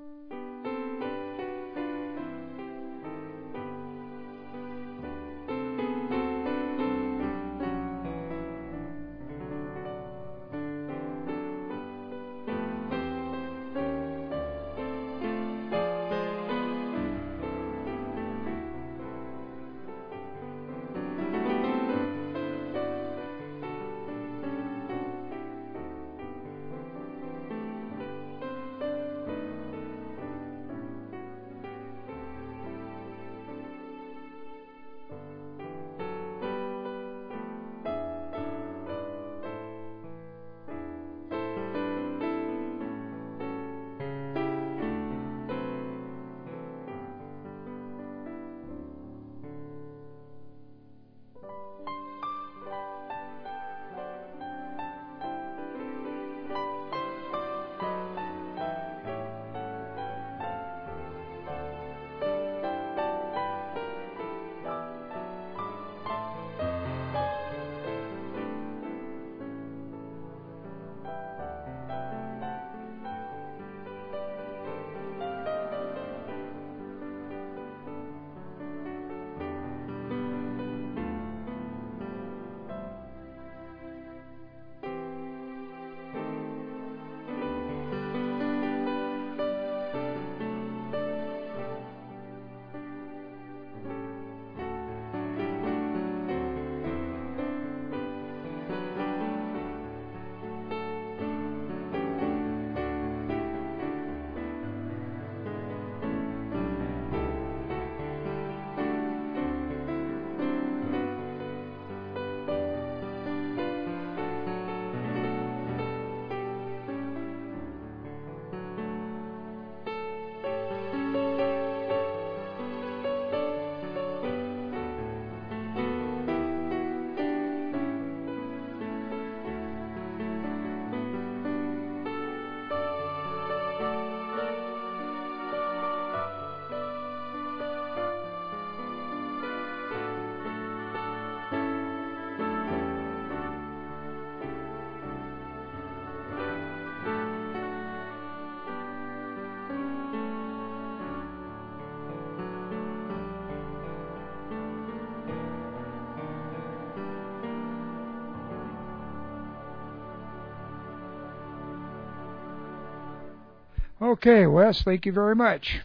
Okay, Wes, thank you very much.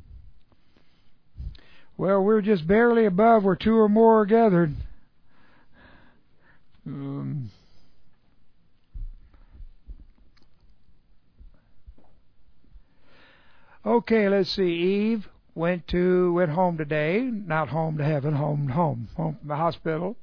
Well, we're just barely above where two or more are gathered. Okay, let's see. Eve went home today, not home to heaven, home from the hospital.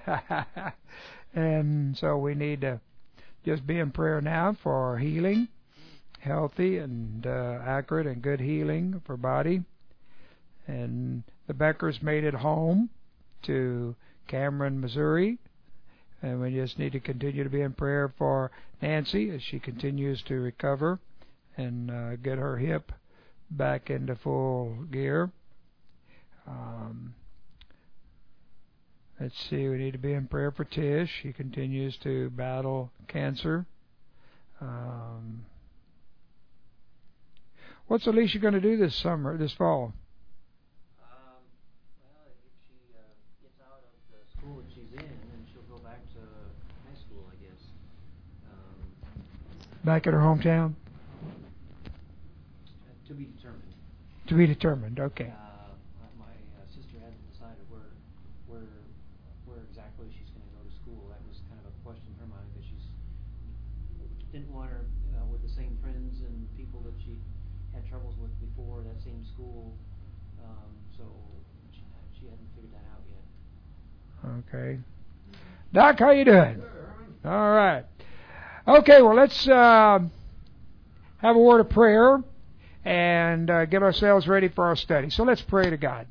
And so we need to just be in prayer now for healing, healthy and accurate and good healing for body. And the Beckers made it home to Cameron, Missouri. And we just need to continue to be in prayer for Nancy as she continues to recover and get her hip back into full gear. Let's see, we need to be in prayer for Tish. She continues to battle cancer. What's Alicia going to do this fall? Well, if she gets out of the school that she's in, then she'll go back to high school, I guess. Back at her hometown? To be determined. To be determined, okay. My sister hasn't decided where exactly she's going to go to school. That was kind of a question in her mind, because she didn't want her with the same friends and people that she had troubles with before, that same school. So she hasn't figured that out yet. Okay. Doc, how you doing? All right. Okay, well, let's have a word of prayer and get ourselves ready for our study. So let's pray to God.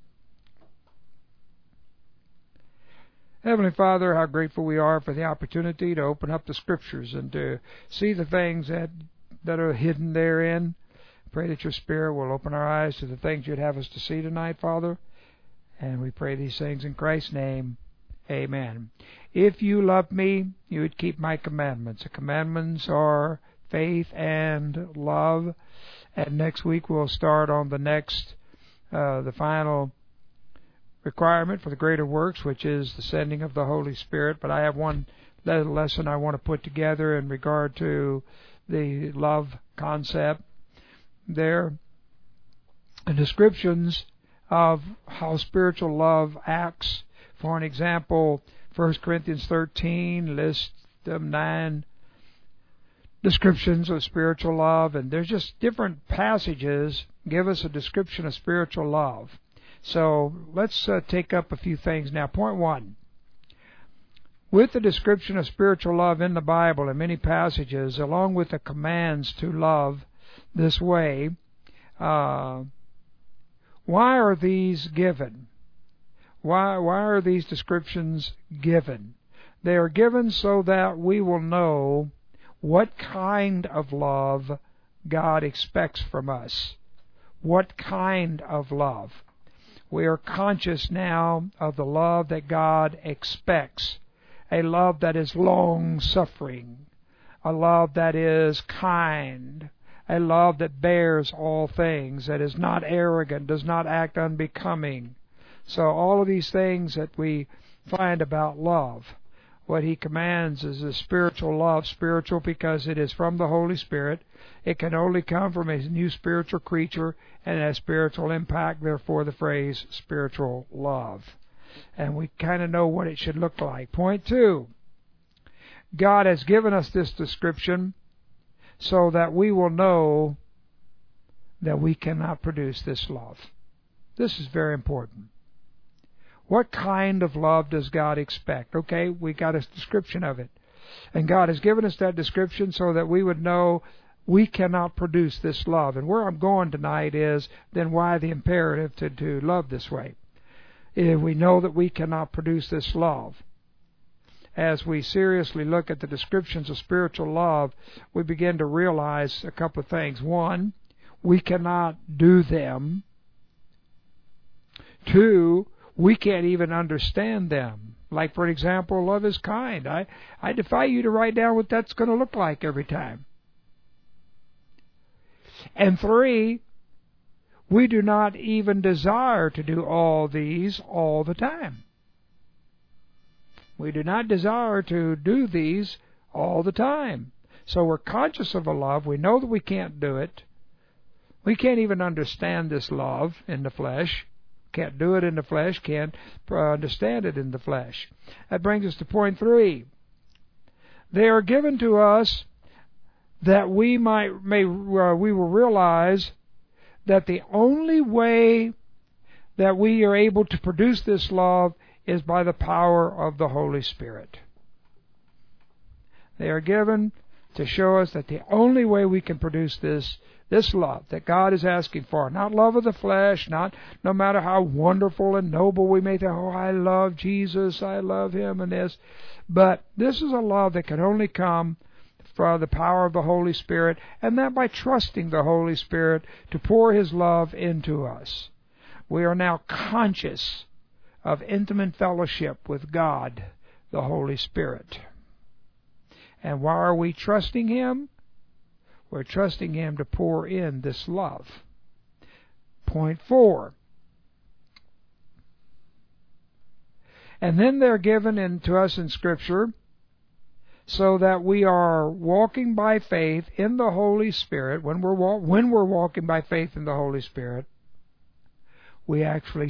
Heavenly Father, how grateful we are for the opportunity to open up the Scriptures and to see the things that are hidden therein. Pray that your Spirit will open our eyes to the things you'd have us to see tonight, Father. And we pray these things in Christ's name. Amen. If you love me, you would keep my commandments. The commandments are faith and love. And next week we'll start on the final requirement for the greater works, which is the sending of the Holy Spirit. But I have one lesson I want to put together in regard to the love concept. There are descriptions of how spiritual love acts. For an example, 1 Corinthians 13 lists 9 descriptions of spiritual love, and there's just different passages give us a description of spiritual love. So let's take up a few things now. Point 1. With the description of spiritual love in the Bible in many passages, along with the commands to love this way, why are these given? Why are these descriptions given? They are given so that we will know what kind of love God expects from us. What kind of love? We are conscious now of the love that God expects. A love that is long-suffering. A love that is kind. A love that bears all things, that is not arrogant, does not act unbecoming. So all of these things that we find about love, what He commands is a spiritual love. Spiritual because it is from the Holy Spirit. It can only come from a new spiritual creature and has spiritual impact, therefore the phrase spiritual love. And we kind of know what it should look like. Point 2. God has given us this description so that we will know that we cannot produce this love. This is very important. What kind of love does God expect? Okay, we got a description of it. And God has given us that description so that we would know we cannot produce this love. And where I'm going tonight is then why the imperative to love this way. If we know that we cannot produce this love. As we seriously look at the descriptions of spiritual love, we begin to realize a couple of things. 1, we cannot do them. 2, we can't even understand them. Like, for example, love is kind. I defy you to write down what that's going to look like every time. And 3, we do not even desire to do all these all the time. We do not desire to do these all the time. So we're conscious of a love. We know that we can't do it. We can't even understand this love in the flesh. Can't do it in the flesh. Can't understand it in the flesh. That brings us to point 3. They are given to us that we will realize that the only way that we are able to produce this love is by the power of the Holy Spirit. They are given to show us that the only way we can produce this love that God is asking for, not love of the flesh, no matter how wonderful and noble we may think, oh, I love Jesus, I love Him and this, but this is a love that can only come from the power of the Holy Spirit, and that by trusting the Holy Spirit to pour His love into us. We are now conscious of intimate fellowship with God, the Holy Spirit. And why are we trusting Him? We're trusting Him to pour in this love. Point 4. And then they're given to us in Scripture so that we are walking by faith in the Holy Spirit. When we're walking by faith in the Holy Spirit, we can actually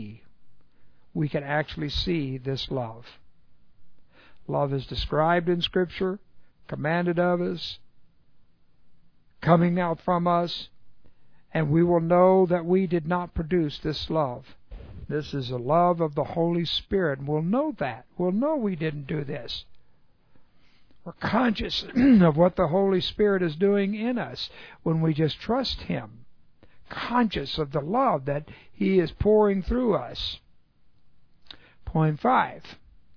see this love. Love is described in Scripture, commanded of us, coming out from us, and we will know that we did not produce this love. This is a love of the Holy Spirit, and we'll know that. We'll know we didn't do this. We're conscious of what the Holy Spirit is doing in us when we just trust Him. Conscious of the love that He is pouring through us. Point 5.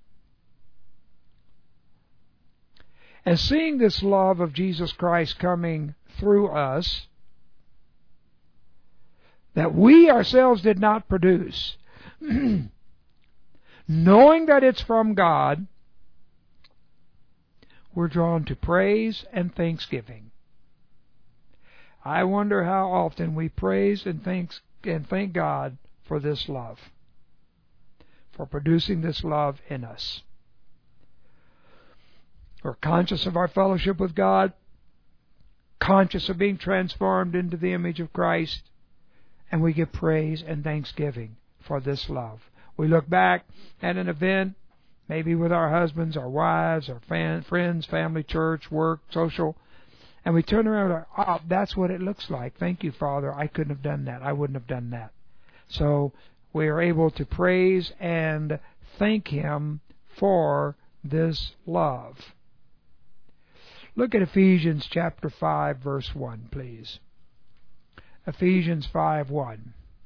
And seeing this love of Jesus Christ coming through us, that we ourselves did not produce, knowing that it's from God, we're drawn to praise and thanksgiving. I wonder how often we praise and thank God for this love, for producing this love in us. We're conscious of our fellowship with God, conscious of being transformed into the image of Christ, and we give praise and thanksgiving for this love. We look back at an event, maybe with our husbands, our wives, our friends, family, church, work, social, and we turn around and go, that's what it looks like. Thank you, Father. I couldn't have done that. I wouldn't have done that. So we are able to praise and thank Him for this love. Look at Ephesians chapter 5, verse 1, please. Ephesians 5:1.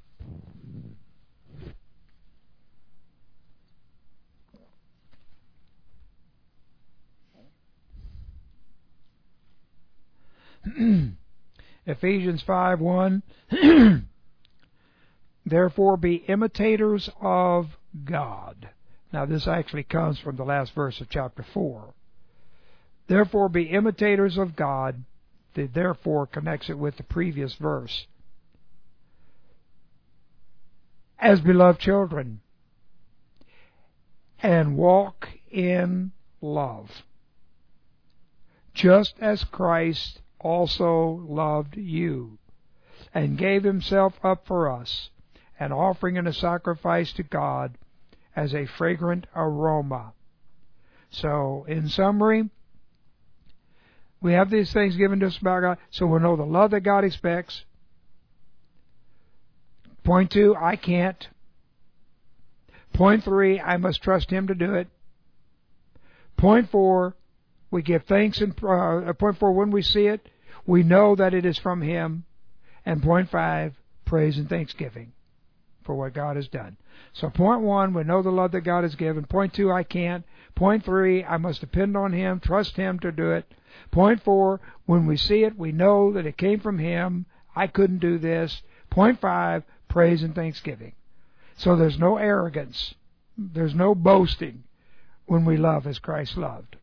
Ephesians 5:1. Therefore be imitators of God. Now this actually comes from the last verse of chapter 4. Therefore be imitators of God. The therefore connects it with the previous verse. As beloved children, and walk in love, just as Christ also loved you, and gave Himself up for us, an offering and a sacrifice to God as a fragrant aroma. So, in summary, we have these things given to us about God, so we'll know the love that God expects. Point 2, I can't. Point 3, I must trust Him to do it. Point 4, we give thanks. And point 4, when we see it, we know that it is from Him. And point 5, praise and thanksgiving for what God has done. So point 1, we know the love that God has given. Point 2, I can't. Point 3, I must depend on Him, trust Him to do it. Point 4, when we see it, we know that it came from Him. I couldn't do this. Point 5, praise and thanksgiving. So there's no arrogance. There's no boasting when we love as Christ loved.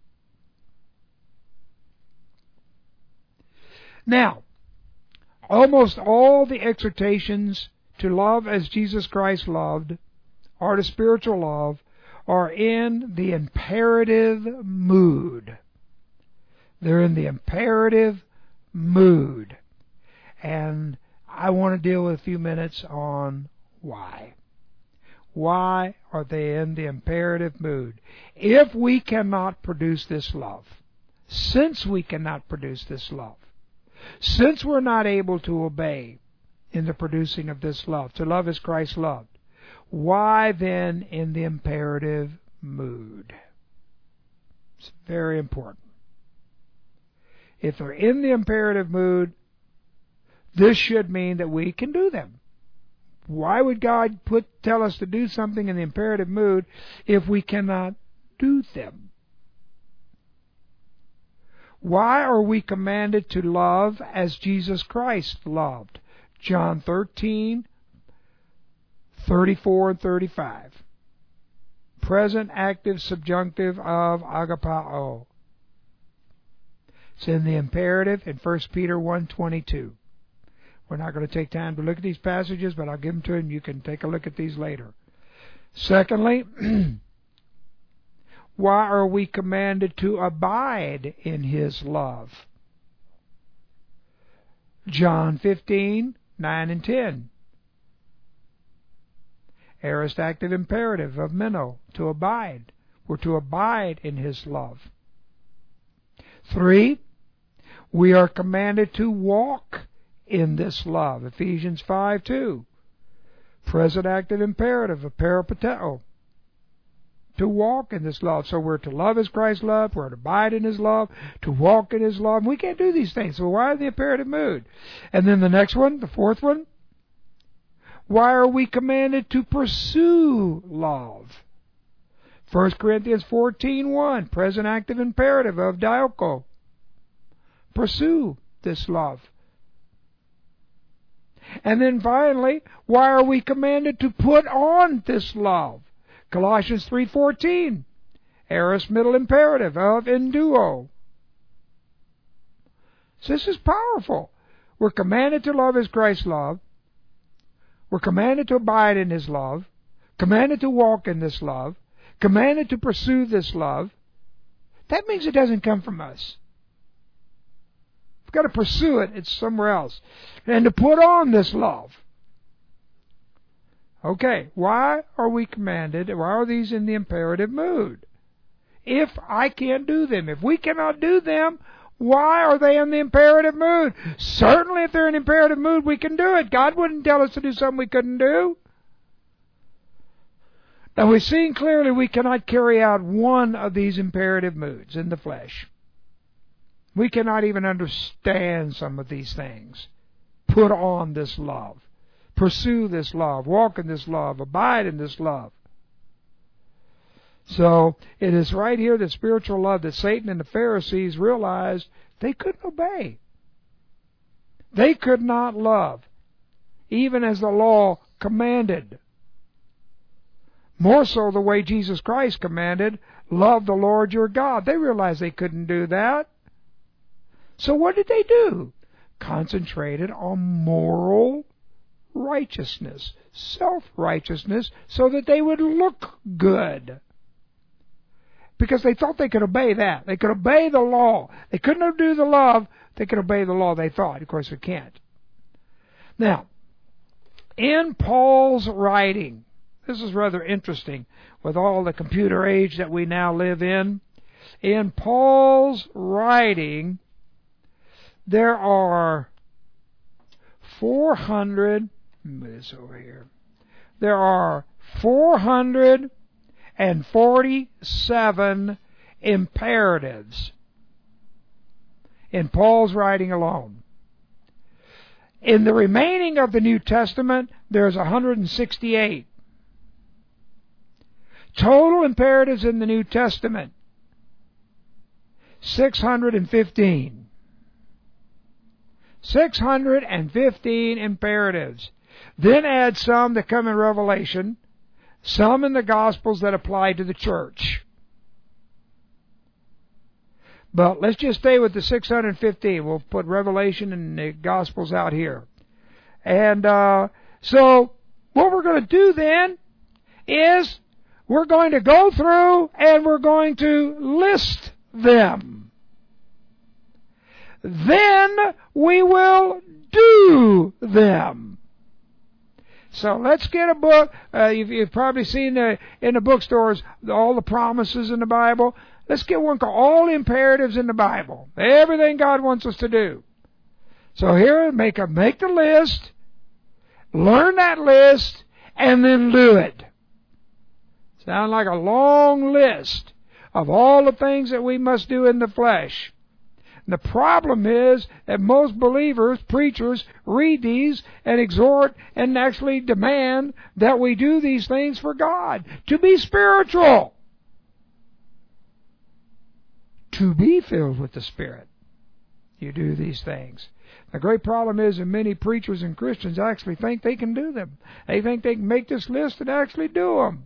Now, almost all the exhortations to love as Jesus Christ loved, or to spiritual love, are in the imperative mood. They're in the imperative mood. And I want to deal with a few minutes on why. Why are they in the imperative mood? If we cannot produce this love, since we cannot produce this love, since we're not able to obey in the producing of this love, to love as Christ loved, why then in the imperative mood? It's very important. If they're in the imperative mood, this should mean that we can do them. Why would God tell us to do something in the imperative mood if we cannot do them? Why are we commanded to love as Jesus Christ loved? John 13, 34 and 35. Present active subjunctive of agapao. It's in the imperative in 1 Peter 1:22. We're not going to take time to look at these passages, but I'll give them to you and you can take a look at these later. Secondly, why are we commanded to abide in His love? John 15, 9 and 10. Aorist active imperative of meno, to abide. We're to abide in His love. 3, we are commanded to walk in this love. Ephesians 5:2. Present active imperative of peripateo. To walk in this love. So we're to love as Christ loved, we're to abide in His love, to walk in His love. We can't do these things. So why the imperative mood? And then the next one, the fourth one. Why are we commanded to pursue love? 1 Corinthians 14:1. Present active imperative of dioko. Pursue this love. And then finally, why are we commanded to put on this love? Colossians 3:14. Aorist middle imperative of enduo. So this is powerful. We're commanded to love as Christ loved. We're commanded to abide in His love, commanded to walk in this love, commanded to pursue this love. That means it doesn't come from us. We've got to pursue it. It's somewhere else. And to put on this love. Okay, why are we commanded? Why are these in the imperative mood? If I can't do them, if we cannot do them, why are they in the imperative mood? Certainly if they're in imperative mood, we can do it. God wouldn't tell us to do something we couldn't do. Now we've seen clearly we cannot carry out one of these imperative moods in the flesh. We cannot even understand some of these things. Put on this love. Pursue this love. Walk in this love. Abide in this love. So it is right here that spiritual love that Satan and the Pharisees realized they couldn't obey. They could not love, even as the law commanded. More so the way Jesus Christ commanded, love the Lord your God. They realized they couldn't do that. So what did they do? Concentrated on moral righteousness, self-righteousness, so that they would look good. Because they thought they could obey that. They could obey the law. They couldn't do the love. They could obey the law, they thought. Of course, they can't. Now, in Paul's writing, this is rather interesting with all the computer age that we now live in. In Paul's writing, there are 400, move this over here. There are 447 imperatives in Paul's writing alone. In the remaining of the New Testament, there's 168. Total imperatives in the New Testament, 615. 615 imperatives. Then add some that come in Revelation, some in the Gospels that apply to the church. But let's just stay with the 615. We'll put Revelation and the Gospels out here. And so what we're going to do then is we're going to go through and we're going to list them. Then we will do them. So let's get a book. You've probably seen in the bookstores all the promises in the Bible. Let's get one called All the Imperatives in the Bible. Everything God wants us to do. So here, make the list, learn that list, and then do it. Sounds like a long list of all the things that we must do in the flesh. The problem is that most believers, preachers, read these and exhort and actually demand that we do these things for God. To be spiritual. To be filled with the Spirit. You do these things. The great problem is that many preachers and Christians actually think they can do them. They think they can make this list and actually do them.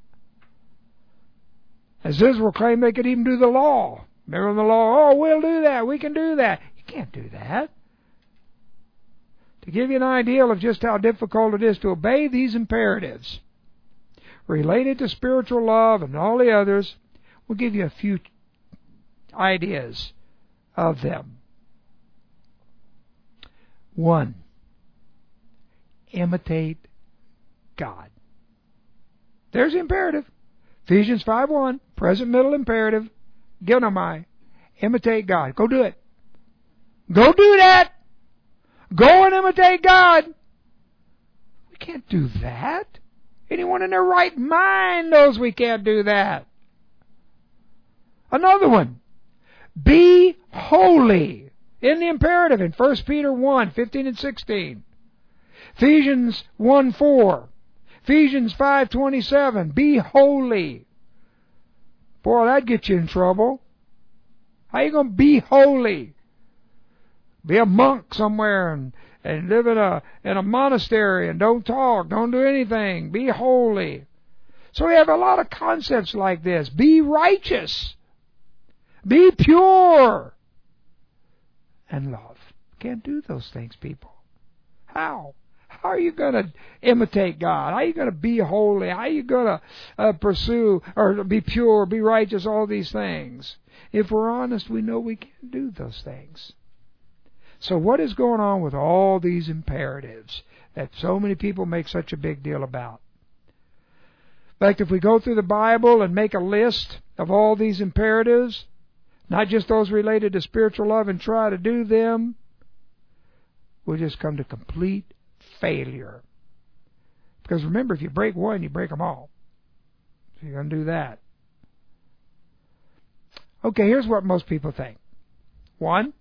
As Israel claimed they could even do the law. Remember the law, oh, we'll do that, we can do that. You can't do that. To give you an idea of just how difficult it is to obey these imperatives related to spiritual love and all the others, we'll give you a few ideas of them. 1. Imitate God. There's the imperative. Ephesians 5:1, present middle imperative. Ginomai. Imitate God. Go do it. Go do that. Go and imitate God. We can't do that. Anyone in their right mind knows we can't do that. Another one. Be holy. In the imperative in 1 Peter 1:15 and 16. Ephesians 1:4. Ephesians 5:27. Be holy. Boy, that'd get you in trouble. How are you going to be holy? Be a monk somewhere and live in a monastery and don't talk, don't do anything. Be holy. So we have a lot of concepts like this. Be righteous. Be pure. And love. Can't do those things, people. How? How are you going to imitate God? How are you going to be holy? How are you going to pursue or be pure, be righteous, all these things? If we're honest, we know we can't do those things. So what is going on with all these imperatives that so many people make such a big deal about? In fact, if we go through the Bible and make a list of all these imperatives, not just those related to spiritual love, and try to do them, we'll just come to complete failure. Because remember, if you break one, you break them all. So you're going to do that. Okay, here's what most people think. One,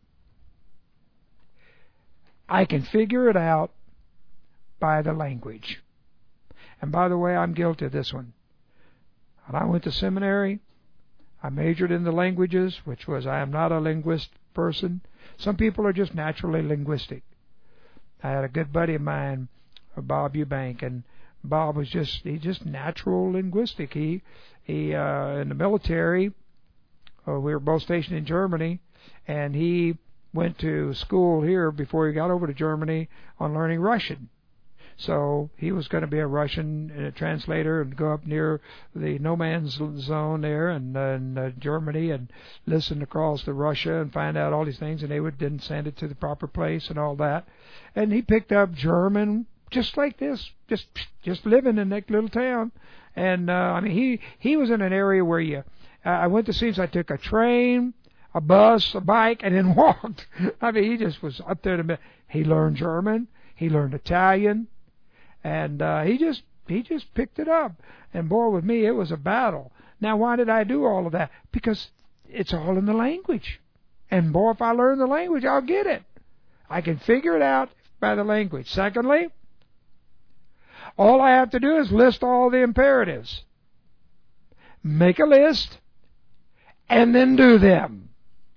I can figure it out by the language. And by the way, I'm guilty of this one. When I went to seminary, I majored in the languages, which was, I am not a linguist person. Some people are just naturally linguistic. I had a good buddy of mine, Bob Eubank, and Bob was just natural linguistic. He in the military, we were both stationed in Germany, and he went to school here before he got over to Germany on learning Russian. So he was going to be a Russian translator and go up near the no man's zone there in Germany and listen across to Russia and find out all these things, and they would then send it to the proper place and all that. And he picked up German just like this, just living in that little town. And I mean, he was in an area where I went to see him. So I took a train, a bus, a bike, and then walked. I mean, he just was up there. He learned German. He learned Italian. And he just picked it up. And boy, with me, it was a battle. Now, why did I do all of that? Because it's all in the language. And boy, if I learn the language, I'll get it. I can figure it out by the language. Secondly, all I have to do is list all the imperatives. Make a list, and then do them.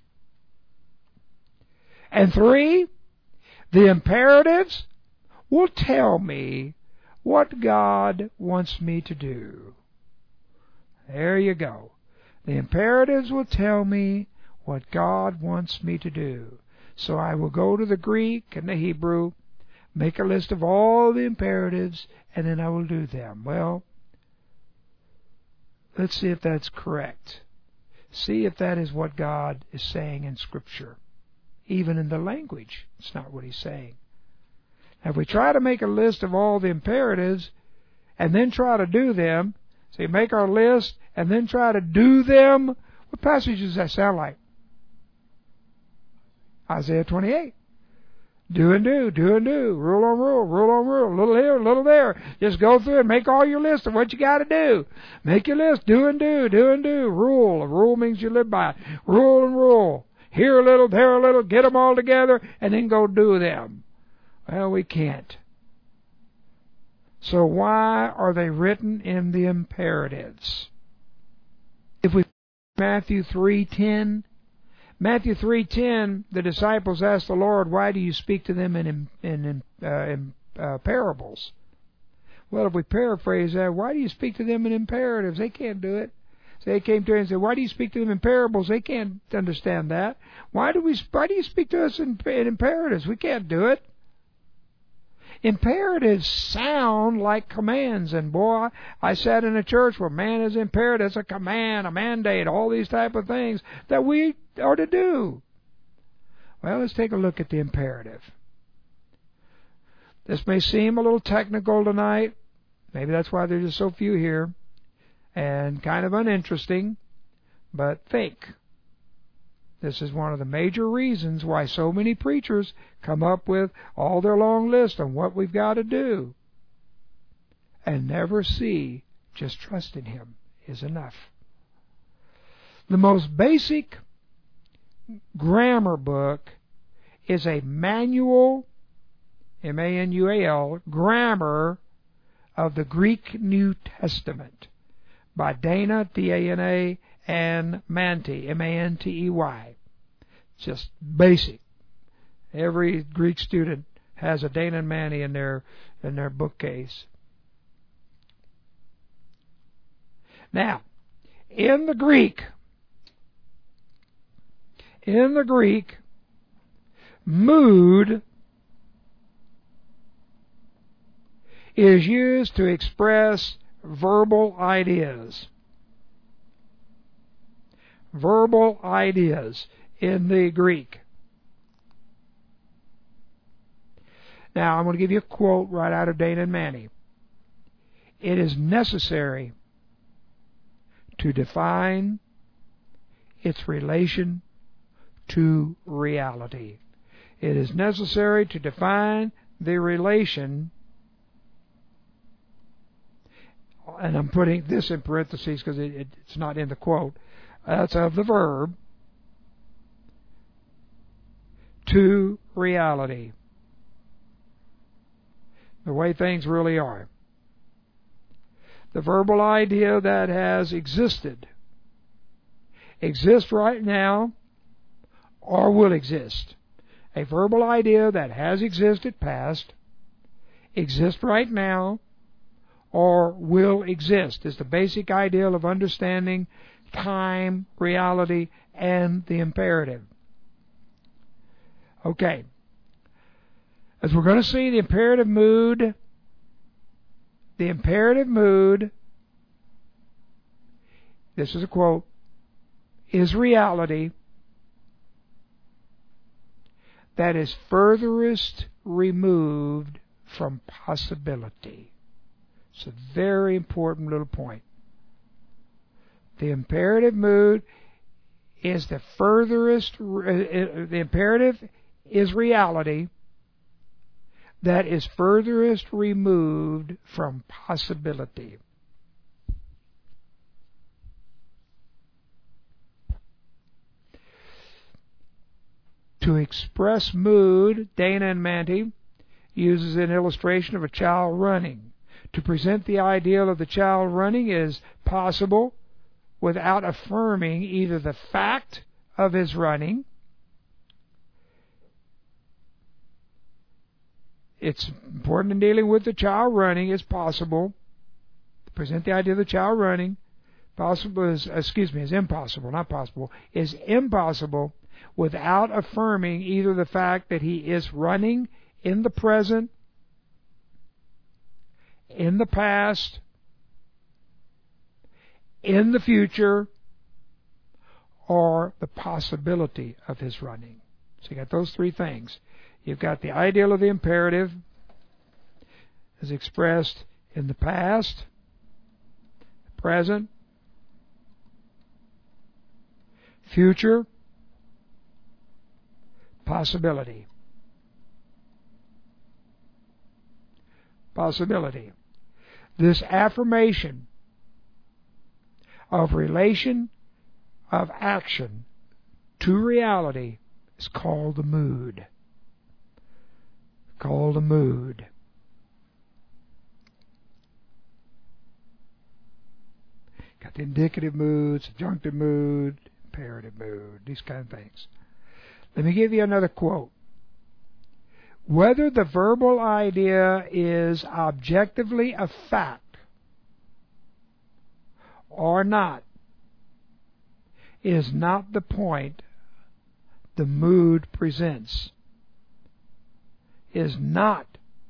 And three, the imperatives will tell me what God wants me to do. There you go. The imperatives will tell me what God wants me to do. So I will go to the Greek and the Hebrew, make a list of all the imperatives, and then I will do them. Well, let's see if that's correct. See if that is what God is saying in Scripture. Even in the language, it's not what He's saying. If we try to make a list of all the imperatives and then try to do them, so you make our list and then try to do them, what passage does that sound like? Isaiah 28. Do and do, do and do, rule on rule, rule on rule, little here, little there. Just go through and make all your list of what you got to do. Make your list, do and do, do and do. Rule. A rule means you live by it. Rule and rule. Here a little, there a little, get them all together, and then go do them. Well, we can't. So why are they written in the imperatives? If we Matthew 3:10, Matthew 3:10, the disciples asked the Lord, "Why do you speak to them in parables?" Well, if we paraphrase that, why do you speak to them in imperatives? They can't do it. So they came to him and said, "Why do you speak to them in parables?" They can't understand that. Why do you speak to us in imperatives? We can't do it. Imperatives sound like commands, and boy, I sat in a church where man is imperative. It's a command, a mandate, all these type of things that we are to do. Well, let's take a look at the imperative. This may seem a little technical tonight. Maybe that's why there's just so few here, and kind of uninteresting, but think. This is one of the major reasons why so many preachers come up with all their long list on what we've got to do and never see just trusting Him is enough. The most basic grammar book is a manual, M-A-N-U-A-L, grammar of the Greek New Testament by Dana, D-A-N-A, and Mantey, M-A-N-T-E-Y. Just basic. Every Greek student has a Dana and Mantey in their bookcase. Now, in the Greek, Mood is used to express verbal ideas. Verbal ideas in the Greek. Now, I'm going to give you a quote right out of Dana and Manny. It is necessary to define its relation to reality. It is necessary to define the relation, and I'm putting this in parentheses because it's not in the quote, that's of the verb, to reality. The way things really are. The verbal idea that has exists right now, or will exist. A verbal idea that has existed past, exists right now, or will exist is the basic ideal of understanding time, reality, and the imperative. Okay. As we're going to see, the imperative mood this is a quote, is reality that is furthest removed from possibility. It's a very important little point. The imperative mood is the imperative is reality that is furthest removed from possibility. To express mood, Dana and Manty uses an illustration of a child running. To present the ideal of the child running is possible without affirming either the fact of his running. It's important in dealing with the child running is possible. To present the idea of the child running is impossible, not possible, is impossible without affirming either the fact that he is running in the present, in the past, in the future, or the possibility of his running. So you got those three things. You've got the ideal of the imperative as expressed in the past, present, future, possibility. Possibility. This affirmation of relation of action to reality is called the mood. Called a mood. Got the indicative mood, subjunctive mood, imperative mood, these kind of things. Let me give you another quote. Whether the verbal idea is objectively a fact or not is not the point the mood presents. Is not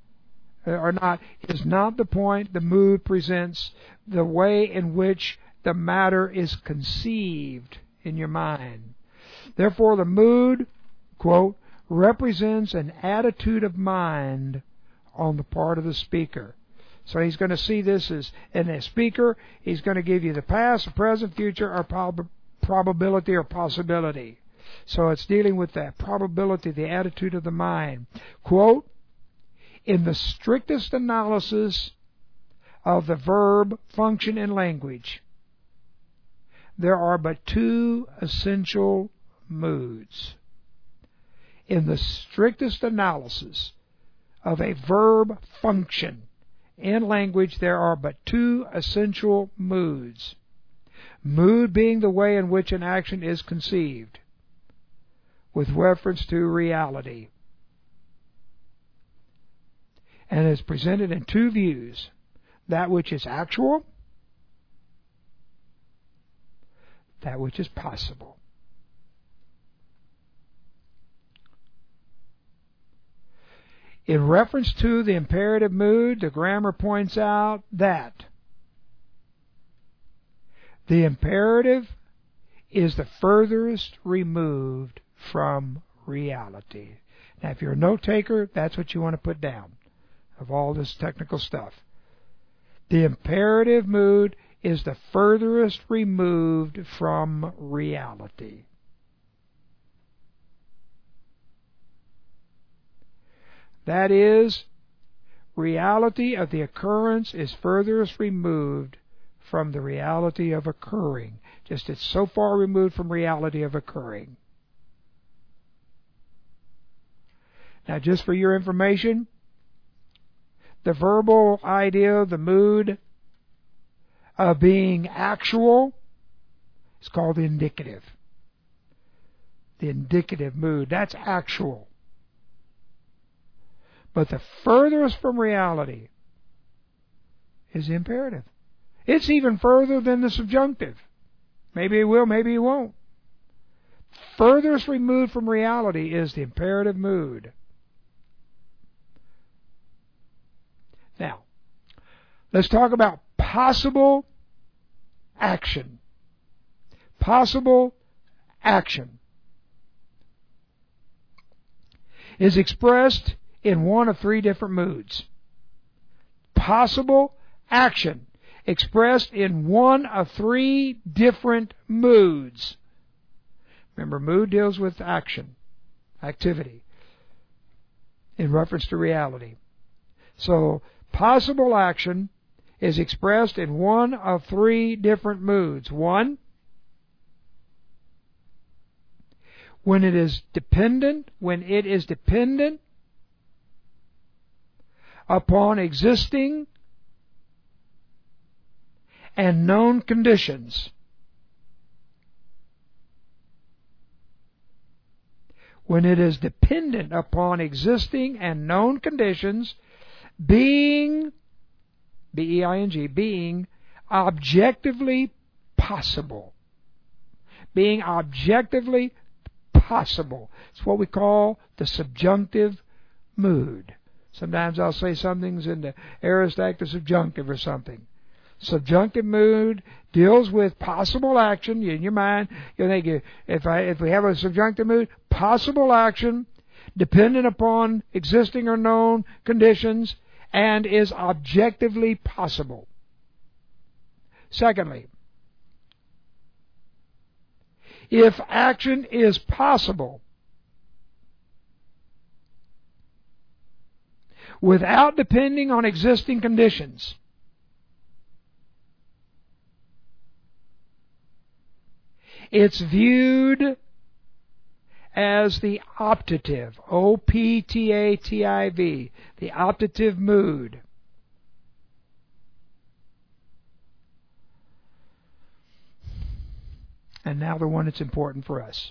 the point the mood presents, the way in which the matter is conceived in your mind. Therefore, the mood, quote, represents an attitude of mind on the part of the speaker. So he's going to see this as, in a speaker, he's going to give you the past, the present, future, or probability or possibility. So it's dealing with that probability, the attitude of the mind. Quote, in the strictest analysis of the verb function in language, there are but two essential moods. In the strictest analysis of a verb function in language, there are but two essential moods. Mood being the way in which an action is conceived, with reference to reality, and is presented in two views: that which is actual, that which is possible. In reference to the imperative mood, the grammar points out that the imperative is the furthest removed from reality. Now, if you're a note taker, that's what you want to put down of all this technical stuff. The imperative mood is the furthest removed from reality. That is, reality of the occurrence is furthest removed from the reality of occurring. Just it's so far removed from reality of occurring. Now, just for your information, the verbal idea, the mood of being actual, is called the indicative. The indicative mood, that's actual. But the furthest from reality is the imperative. It's even further than the subjunctive. Maybe it will, maybe it won't. Furthest removed from reality is the imperative mood. Now, let's talk about possible action. Possible action is expressed in one of three different moods. Possible action expressed in one of three different moods. Remember, mood deals with action, activity, in reference to reality. So, possible action is expressed in one of three different moods. One, when it is dependent upon existing and known conditions. When it is dependent upon existing and known conditions, being, B-E-I-N-G, being objectively possible. Being objectively possible. It's what we call the subjunctive mood. Sometimes I'll say something's in the aorist active subjunctive or something. Subjunctive mood deals with possible action. In your mind, you think if we have a subjunctive mood, possible action dependent upon existing or known conditions and is objectively possible. Secondly, if action is possible without depending on existing conditions, it's viewed as the optative, O-P-T-A-T-I-V, the optative mood. And now the one that's important for us.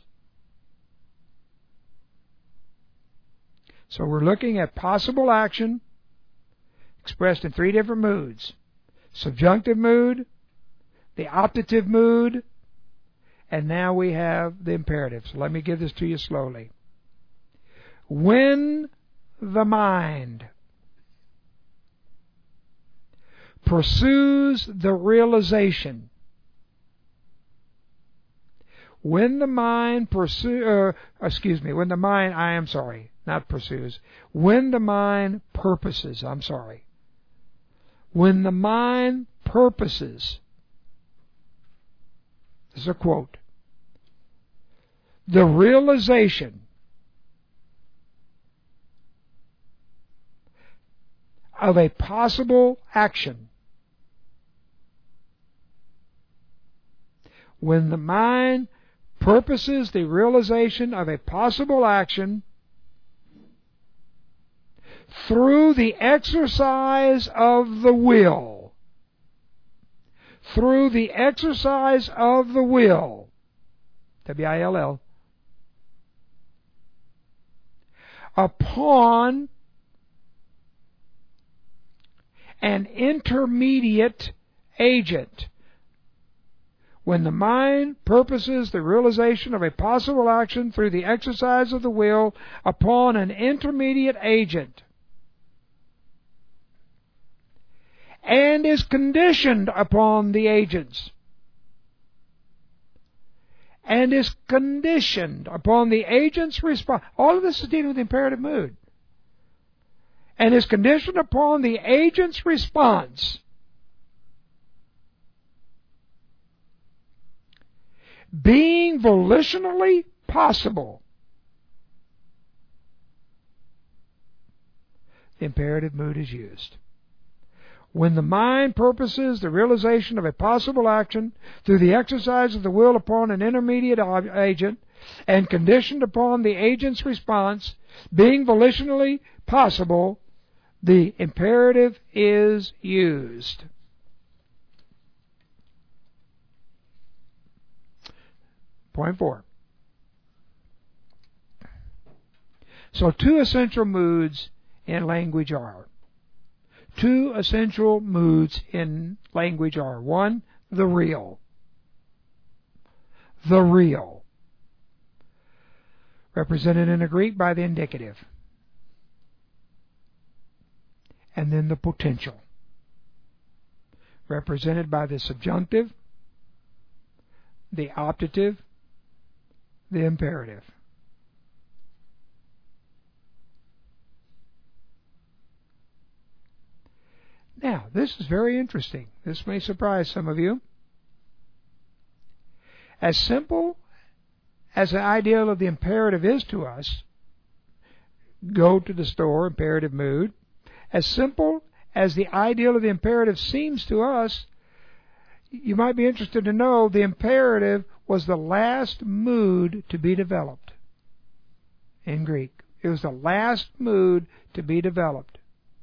So we're looking at possible action expressed in three different moods. Subjunctive mood, the optative mood, and now we have the imperative. So let me give this to you slowly. When the mind pursues the realization, when the mind pursues, when the mind purposes, when the mind purposes, this is a quote, the realization of a possible action, when the mind purposes the realization of a possible action through the exercise of the will, through the exercise of the will, W-I-L-L, upon an intermediate agent. When the mind purposes the realization of a possible action through the exercise of the will upon an intermediate agent. and is conditioned upon the agents. And is conditioned upon the agent's response. All of this is dealing with the imperative mood. And is conditioned upon the agent's response. Being volitionally possible. The imperative mood is used. When the mind purposes the realization of a possible action through the exercise of the will upon an intermediate agent and conditioned upon the agent's response, being volitionally possible, the imperative is used. Point 4. So 2 essential moods in language are. 2 essential moods in language are. 1, the real. The real. Represented in the Greek by the indicative. And then the potential. Represented by the subjunctive, the optative, the imperative. Now, this is very interesting. This may surprise some of you. As simple as the ideal of the imperative is to us, go to the store, imperative mood, as simple as the ideal of the imperative seems to us, you might be interested to know the imperative was the last mood to be developed in Greek. It was the last mood to be developed.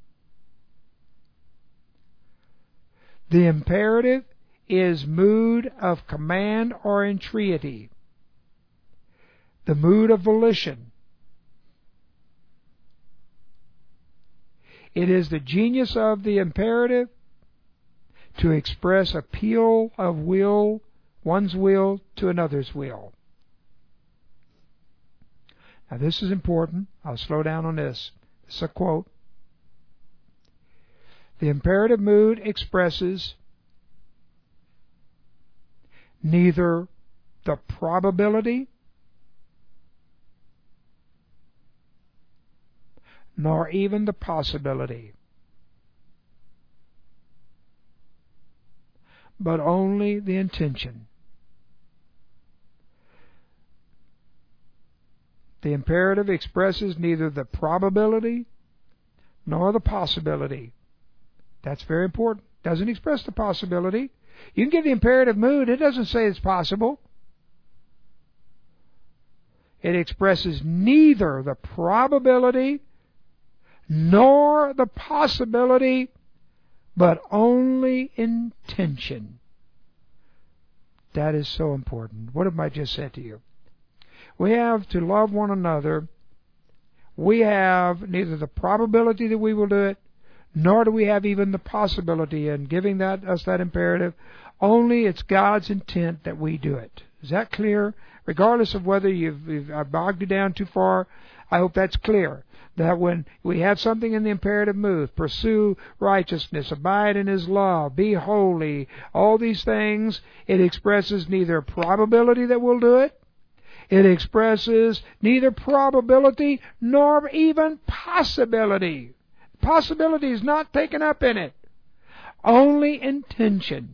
The imperative is mood of command or entreaty, the mood of volition. It is the genius of the imperative to express appeal of will, one's will to another's will. Now this is important. I'll slow down on this. This is a quote. The imperative mood expresses neither the probability nor even the possibility, but only the intention. The imperative expresses neither the probability nor the possibility. That's very important. Doesn't express the possibility. You can give the imperative mood. It doesn't say it's possible. It expresses neither the probability nor the possibility, but only intention. That is so important. What have I just said to you? We have to love one another. We have neither the probability that we will do it, nor do we have even the possibility in giving us that imperative. Only it's God's intent that we do it. Is that clear? Regardless of whether I've bogged you down too far, I hope that's clear. That when we have something in the imperative mood, pursue righteousness, abide in His love, be holy, all these things, it expresses neither probability that we'll do it, it expresses neither probability nor even possibility. Possibility is not taken up in it. Only intention.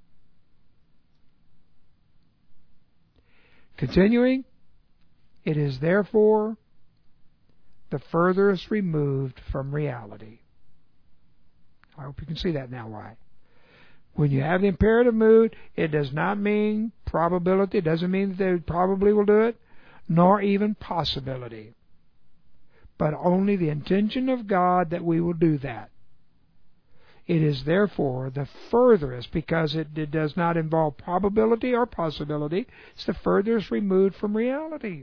Continuing, it is therefore the furthest removed from reality. I hope you can see that now why. When you have the imperative mood, it does not mean probability. It doesn't mean that they probably will do it, nor even possibility. But only the intention of God that we will do that. It is therefore the furthest, because it does not involve probability or possibility. It's the furthest removed from reality.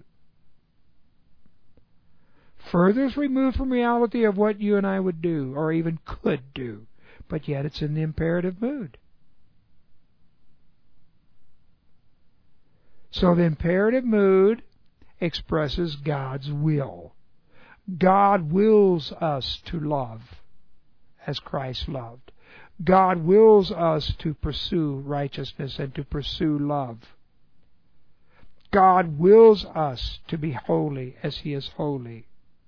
Furthest removed from reality of what you and I would do, or even could do. But yet it's in the imperative mood. So the imperative mood expresses God's will. God wills us to love as Christ loved. God wills us to pursue righteousness and to pursue love. God wills us to be holy as He is holy.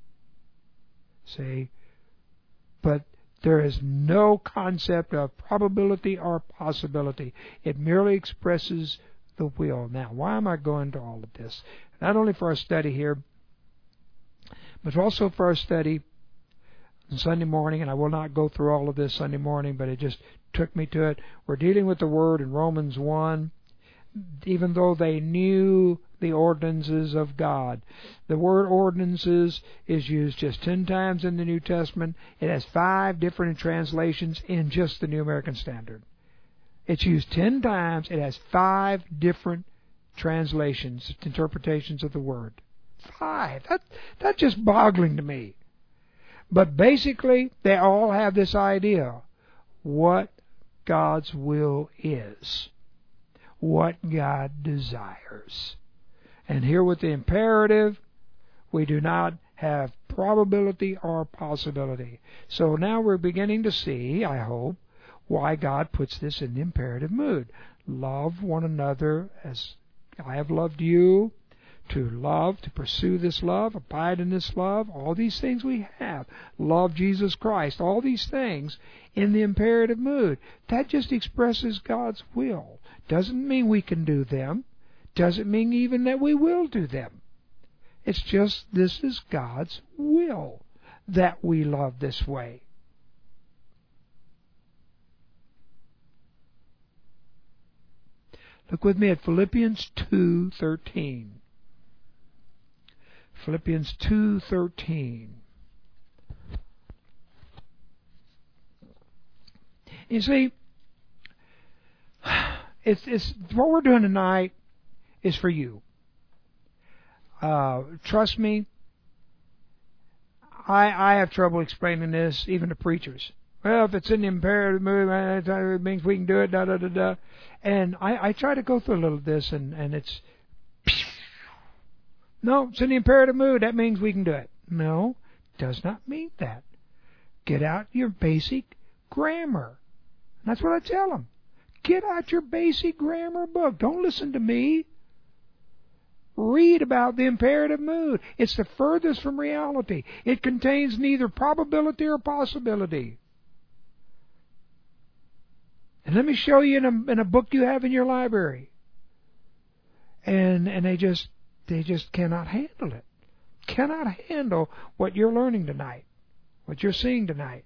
See? But there is no concept of probability or possibility. It merely expresses the will. Now, why am I going to all of this? Not only for our study here, but also for our study on Sunday morning, and I will not go through all of this Sunday morning, but it just took me to it. We're dealing with the Word in Romans 1. Even though they knew the ordinances of God. The word ordinances is used just 10 times in the New Testament. It has 5 different translations in just the New American Standard. It's used 10 times. It has 5 different translations, interpretations of the word. 5. That's just boggling to me. But basically, they all have this idea. What God's will is. What God desires. And here with the imperative, we do not have probability or possibility. So now we're beginning to see, I hope, why God puts this in the imperative mood. Love one another as I have loved you. To love, to pursue this love, abide in this love, all these things we have. Love Jesus Christ, all these things in the imperative mood. That just expresses God's will. Doesn't mean we can do them. Doesn't mean even that we will do them. It's just this is God's will that we love this way. Look with me at Philippians 2:13. Philippians 2:13. You see, it's what we're doing tonight is for you. Trust me, I have trouble explaining this even to preachers. Well, if it's in the imperative mood, it means we can do it, da da da da. And I try to go through a little of this, and it's no, it's in the imperative mood. That means we can do it. No, does not mean that. Get out your basic grammar. That's what I tell them. Get out your basic grammar book. Don't listen to me. Read about the imperative mood. It's the furthest from reality. It contains neither probability or possibility. And let me show you in a book you have in your library. And they just cannot handle it. Cannot handle what you're learning tonight, what you're seeing tonight.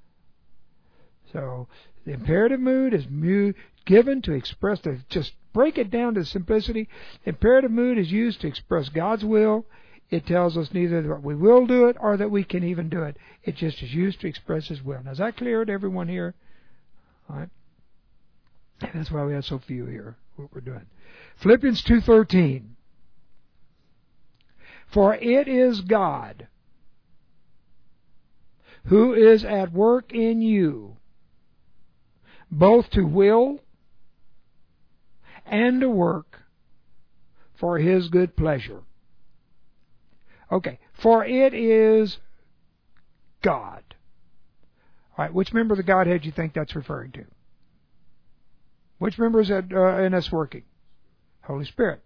So the imperative mood is given to express, to just break it down to simplicity. The imperative mood is used to express God's will. It tells us neither that we will do it or that we can even do it. It just is used to express His will. Now, is that clear to everyone here? All right. That's why we have so few here, what we're doing. Philippians 2:13. For it is God who is at work in you, both to will and to work for His good pleasure. Okay, for it is God. All right, which member of the Godhead do you think that's referring to? Which member is that in us working? Holy Spirit.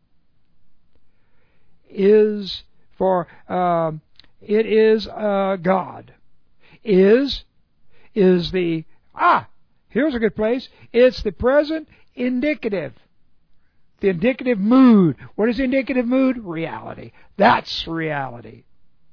Is for it is God. Is the here's a good place. It's the present indicative. The indicative mood. What is the indicative mood? Reality. That's reality.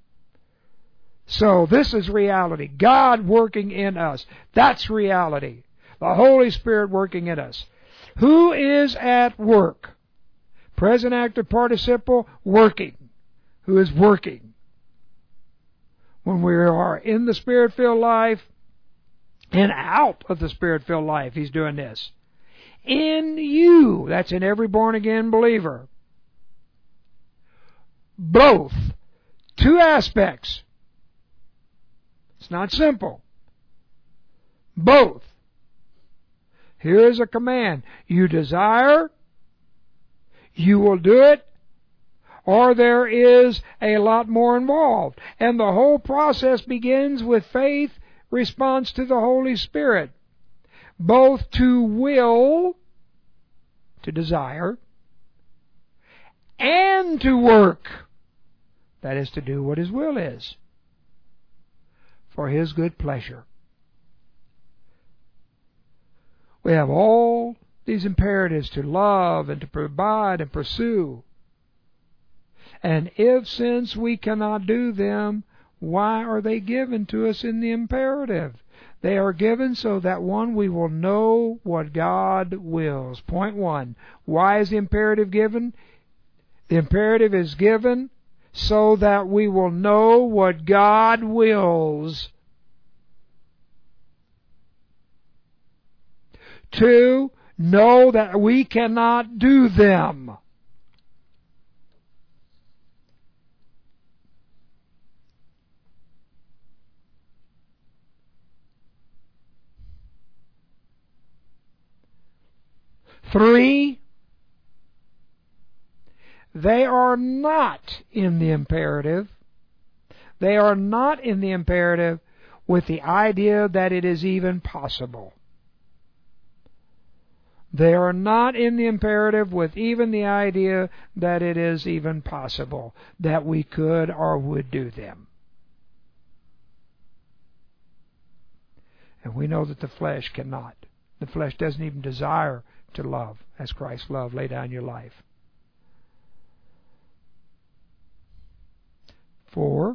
So this is reality. God working in us. That's reality. The Holy Spirit working in us. Who is at work? Present active participle, working. Who is working? When we are in the Spirit-filled life and out of the Spirit-filled life, He's doing this. In you, that's in every born-again believer. Both. 2 aspects. It's not simple. Both. Here is a command. You desire, you will do it, or there is a lot more involved. And the whole process begins with faith, response to the Holy Spirit. both to will, to desire, and to work, that is, to do what His will is, for His good pleasure. We have all these imperatives to love and to provide and pursue. And if, since we cannot do them, why are they given to us in the imperative? They are given so that, one, we will know what God wills. Point one. Why is the imperative given? The imperative is given so that we will know what God wills. 2, know that we cannot do them. Three, they are not in the imperative. They are not in the imperative with the idea that it is even possible. They are not in the imperative with even the idea that it is even possible that we could or would do them. And we know that the flesh cannot. The flesh doesn't even desire to love as Christ loved. Lay down your life. 4,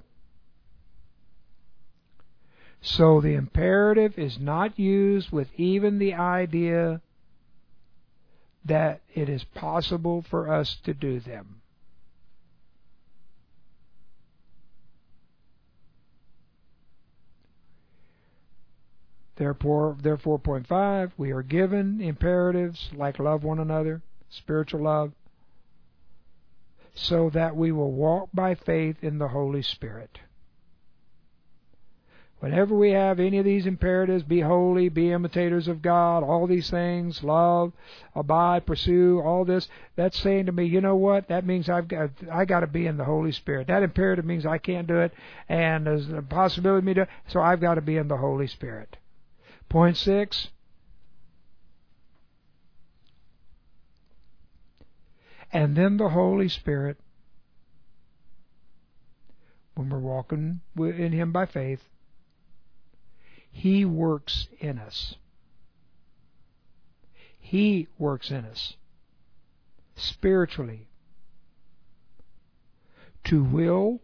so the imperative is not used with even the idea that it is possible for us to do them. Therefore, 4.5, we are given imperatives like love one another, spiritual love, so that we will walk by faith in the Holy Spirit. Whenever we have any of these imperatives, be holy, be imitators of God, all these things, love, abide, pursue, all this, that's saying to me, you know what? That means I got to be in the Holy Spirit. That imperative means I can't do it, and there's a possibility of me to do it, so I've got to be in the Holy Spirit. Point 6. And then the Holy Spirit, when we're walking in Him by faith, He works in us. He works in us spiritually to will,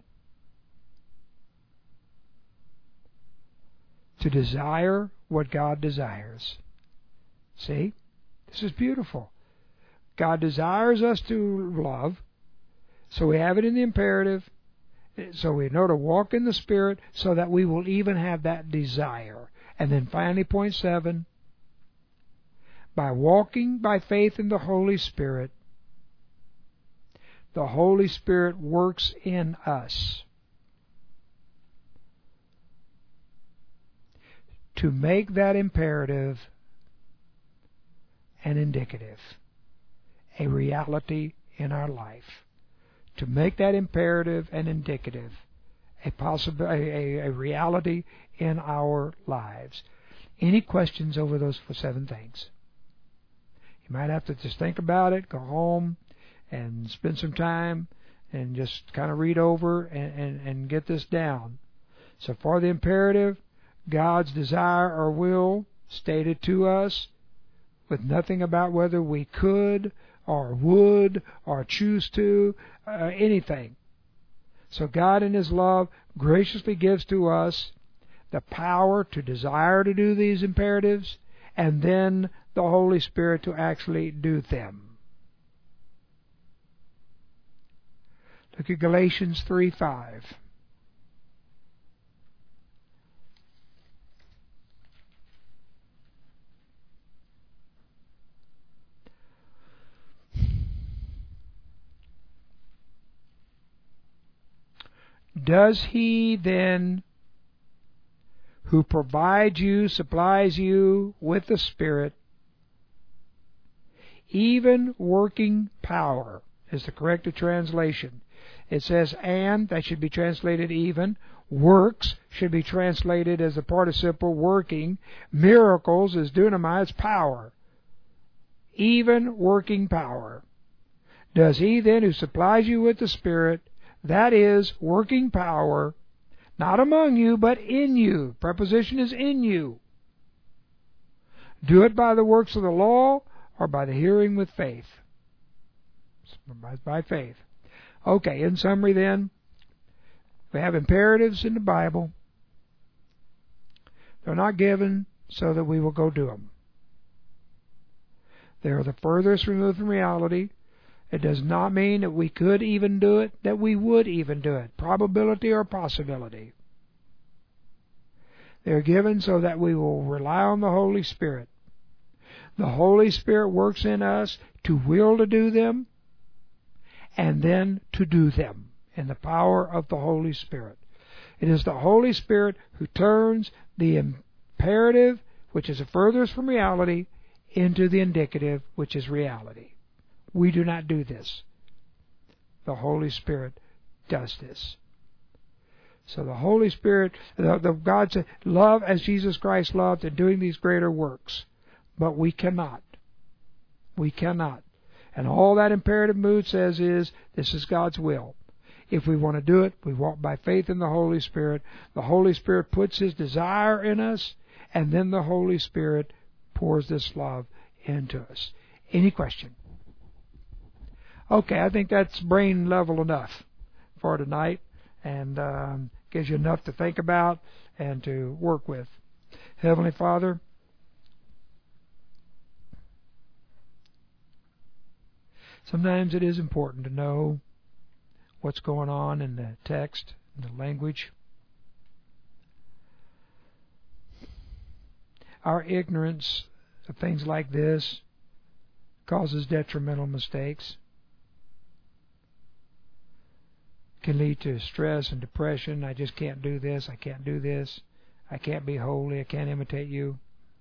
to desire what God desires. See? This is beautiful. God desires us to love, so we have it in the imperative, so we know to walk in the Spirit so that we will even have that desire. And then finally, point 7, by walking by faith in the Holy Spirit, the Holy Spirit works in us to make that imperative an indicative, a reality in our life. To make that imperative an indicative, a reality in our lives. Any questions over those 7 things? You might have to just think about it, go home and spend some time and just kind of read over and get this down. So for the imperative, God's desire or will stated to us with nothing about whether we could or would or choose to, anything. So God in His love graciously gives to us the power to desire to do these imperatives, and then the Holy Spirit to actually do them. Look at Galatians 3:5. Does He then, who provides you, supplies you with the Spirit, even working power, is the corrected translation, It says and, that should be translated even. Works should be translated as the participle working. Miracles is dunamai, it's power. Even working power. Does He then who supplies you with the Spirit, that is, working power, not among you, but in you. Preposition is in you. Do it by the works of the law or by the hearing with faith? By faith. Okay, in summary then, we have imperatives in the Bible. They're not given so that we will go do them. They are the furthest removed from reality. It does not mean that we could even do it, that we would even do it. Probability or possibility. They are given so that we will rely on the Holy Spirit. The Holy Spirit works in us to will to do them and then to do them in the power of the Holy Spirit. It is the Holy Spirit who turns the imperative, which is the furthest from reality, into the indicative, which is reality. We do not do this. The Holy Spirit does this. So the Holy Spirit, God said, love as Jesus Christ loved and doing these greater works. But we cannot. We cannot. And all that imperative mood says is, this is God's will. If we want to do it, we walk by faith in the Holy Spirit. The Holy Spirit puts His desire in us, and then the Holy Spirit pours this love into us. Any question? Okay, I think that's brain level enough for tonight, and gives you enough to think about and to work with. Heavenly Father, sometimes it is important to know what's going on in the text, in the language. Our ignorance of things like this causes detrimental mistakes. Can lead to stress and depression. I just can't do this. I can't do this. I can't be holy. I can't imitate you.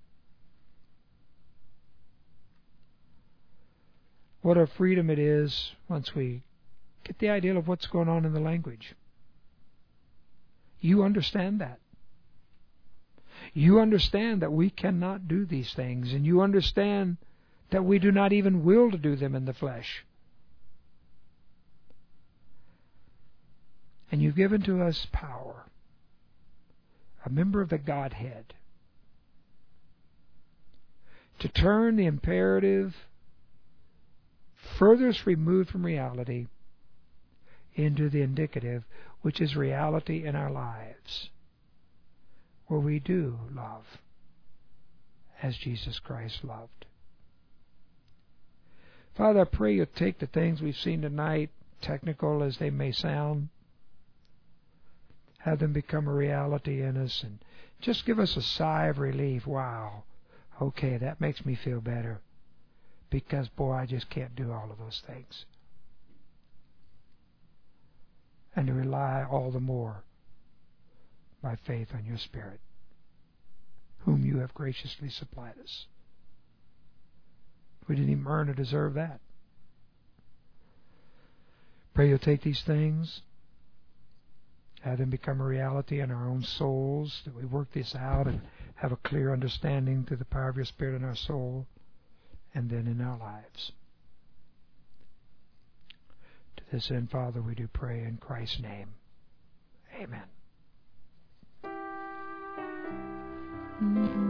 What a freedom it is once we get the idea of what's going on in the language. You understand that. You understand that we cannot do these things, and you understand that we do not even will to do them in the flesh. And you've given to us power, a member of the Godhead, to turn the imperative furthest removed from reality into the indicative, which is reality in our lives, where we do love as Jesus Christ loved. Father, I pray you'll take the things we've seen tonight, technical as they may sound, have them become a reality in us, and just give us a sigh of relief. Wow, okay, that makes me feel better, because, boy, I just can't do all of those things. And to rely all the more by faith on your Spirit, whom you have graciously supplied us. We didn't even earn or deserve that. Pray you'll take these things, have them become a reality in our own souls, that we work this out and have a clear understanding through the power of your Spirit in our soul, and then in our lives. To this end, Father, we do pray in Christ's name. Amen.